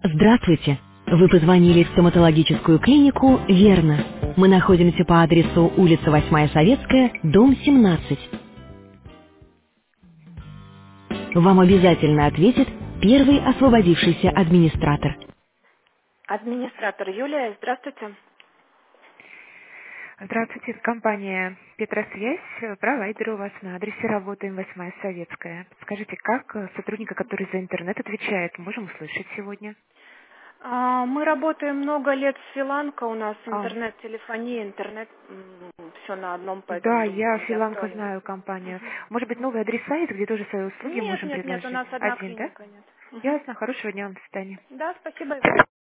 Здравствуйте! Вы позвонили в стоматологическую клинику «Верно». Мы находимся по адресу улица 8 Советская, дом 17. Вам обязательно ответит первый освободившийся администратор. Администратор Юлия, здравствуйте. Здравствуйте, это компания «Петросвязь», провайдер у вас на адресе работаем, 8 Советская. Скажите, как сотрудника, который за интернет отвечает, можем услышать сегодня? Мы работаем много лет с Филанко, у нас А, интернет-телефония, все на одном, поэтому да, думаю, я он Филанка дозвонится. знаю компанию. Может быть, новые адреса есть, где тоже свои услуги Нет, можем нет, нет, у предложить? нас одна Один, да? клиника, нет. Ясно, хорошего дня вам, до свидания. Да, спасибо и вам.